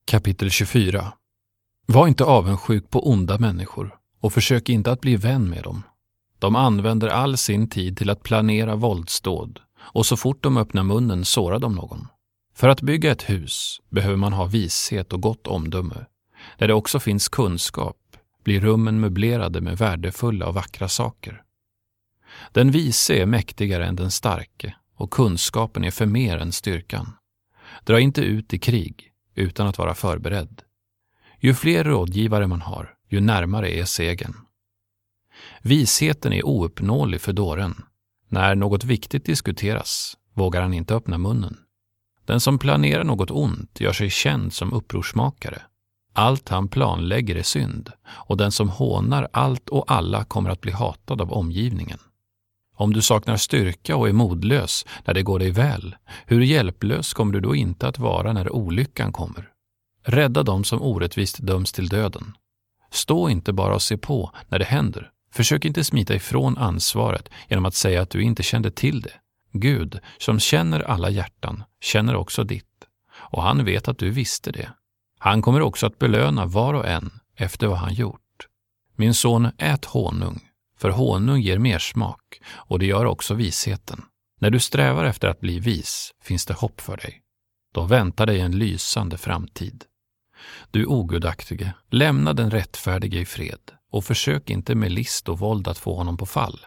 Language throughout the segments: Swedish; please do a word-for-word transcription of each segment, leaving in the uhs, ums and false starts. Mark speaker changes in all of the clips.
Speaker 1: Kapitel tjugofyra. Var inte avundsjuk på onda människor och försök inte att bli vän med dem. De använder all sin tid till att planera våldsdåd och så fort de öppnar munnen sårar de någon. För att bygga ett hus behöver man ha vishet och gott omdöme. Där det också finns kunskap blir rummen möblerade med värdefulla och vackra saker. Den vise är mäktigare än den starke och kunskapen är för mer än styrkan. Dra inte ut i krig utan att vara förberedd. Ju fler rådgivare man har, ju närmare är segern. Visheten är ouppnåelig för dåren. När något viktigt diskuteras vågar han inte öppna munnen. Den som planerar något ont gör sig känd som upprorsmakare. Allt han planlägger är synd, och den som hånar allt och alla kommer att bli hatad av omgivningen. Om du saknar styrka och är modlös när det går dig väl, hur hjälplös kommer du då inte att vara när olyckan kommer? Rädda dem som orättvist döms till döden. Stå inte bara och se på när det händer. Försök inte smita ifrån ansvaret genom att säga att du inte kände till det. Gud, som känner alla hjärtan, känner också ditt. Och han vet att du visste det. Han kommer också att belöna var och en efter vad han gjort. Min son, ät honung, för honung ger mer smak, och det gör också visheten. När du strävar efter att bli vis finns det hopp för dig. Då väntar dig en lysande framtid. Du ogudaktige, lämna den rättfärdige i fred och försök inte med list och våld att få honom på fall.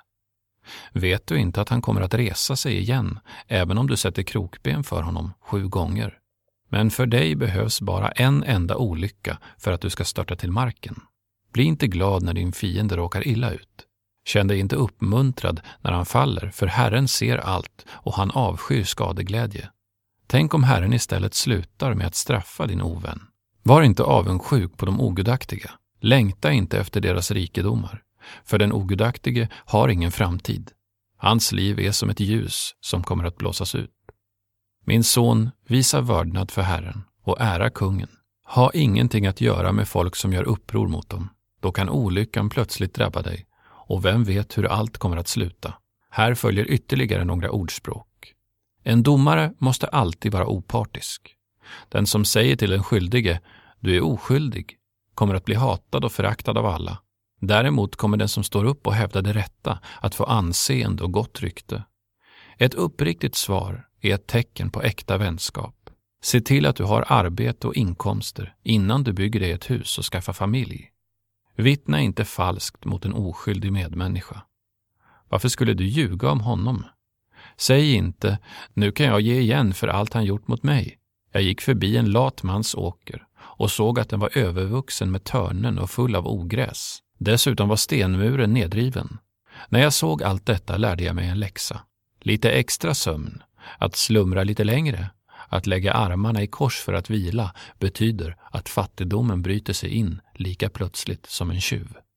Speaker 1: Vet du inte att han kommer att resa sig igen även om du sätter krokben för honom sju gånger? Men för dig behövs bara en enda olycka för att du ska störta till marken. Bli inte glad när din fiende råkar illa ut. Känn dig inte uppmuntrad när han faller, för Herren ser allt och han avskyr skadeglädje. Tänk om Herren istället slutar med att straffa din ovän. Var inte avundsjuk på de ogudaktiga. Längta inte efter deras rikedomar, för den ogudaktige har ingen framtid. Hans liv är som ett ljus som kommer att blåsas ut. Min son, visa vördnad för Herren och ära kungen. Ha ingenting att göra med folk som gör uppror mot dem. Då kan olyckan plötsligt drabba dig, och vem vet hur allt kommer att sluta. Här följer ytterligare några ordspråk. En domare måste alltid vara opartisk. Den som säger till en skyldige, du är oskyldig, kommer att bli hatad och föraktad av alla. Däremot kommer den som står upp och hävdar det rätta att få anseende och gott rykte. Ett uppriktigt svar är ett tecken på äkta vänskap. Se till att du har arbete och inkomster innan du bygger dig ett hus och skaffar familj. Vittna inte falskt mot en oskyldig medmänniska. Varför skulle du ljuga om honom? Säg inte, nu kan jag ge igen för allt han gjort mot mig. Jag gick förbi en lat mans åker och såg att den var övervuxen med törnen och full av ogräs. Dessutom var stenmuren nedriven. När jag såg allt detta lärde jag mig en läxa. Lite extra sömn, att slumra lite längre, att lägga armarna i kors för att vila betyder att fattigdomen bryter sig in lika plötsligt som en tjuv.